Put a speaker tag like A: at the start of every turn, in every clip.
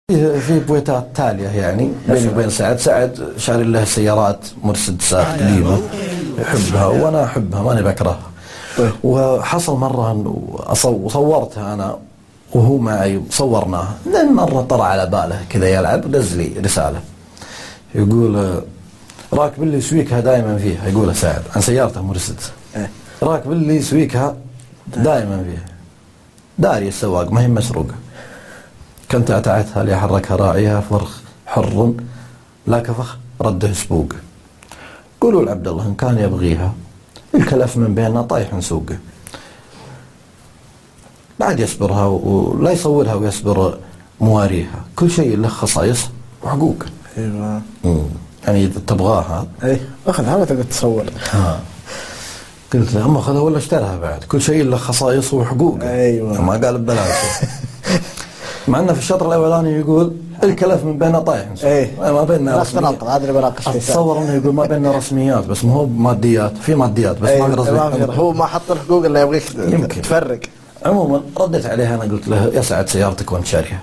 A: في بويتات تالية يعني بيني وبين سعد شاري له سيارات مرسيدسات قديمة يحبها وأنا أحبها ماني بكرهها. وحصل مرة وصورتها أنا وهو معي صورناها، لأن مرة طلع على باله كذا يلعب دز لي رسالة يقول راكب اللي سويكها دائما فيها، يقولها سعد عن سيارته مرسيدس، راكب اللي سويكها دائما فيها، داري السواق ما هي مسروقة، كنت أتعتها ليحركها راعيها فرخ حر لا كفخ رده سبوق، قولوا لعبد الله إن كان يبغيها الكلف من بيننا طايح نسوقه، بعد يصبرها ولا يصورها ويصبر مواريها، كل شيء له خصائص وحقوق.
B: ايوه
A: يعني إذا تبغاها
B: اخذها ما تقدر تصور.
A: قلت له اما اخذها ولا اشتراها بعد، كل شيء له خصائص وحقوق.
B: ايوه
A: ما قال ببلاش. مع انه في الشطر الاولاني يقول الكلف من بيننا طايح
B: ما
A: بيننا
B: رسميات، هذا اللي بناقش فيه.
A: اتصور انه يقول ما بيننا رسميات بس ما هو ماديات، في ماديات بس ما قصدي
B: هو ما حط الحقوق اللي يبغيك
A: يمكن
B: تفرق.
A: عموما رديت عليها انا قلت له يا سعد سيارتك وانت شاريها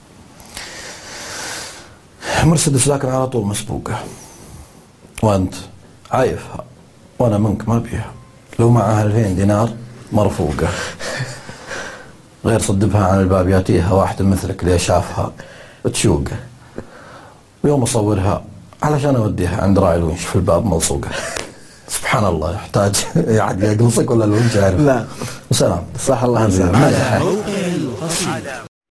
A: مرسيدس لكن على طول مسبوقه وانت عايفها وانا منك ما بيها، لو معها 2000 دينار مرفوقه غير صدبها عن الباب ياتيها واحد مثلك اللي شافها تشوقه، ويوم اصورها علشان اوديها عند راعي الونش في الباب ملصوقه. سبحان الله، يحتاج احد يقلصك ولا الونش عارف؟
B: لا
A: وسلام
B: صح الله.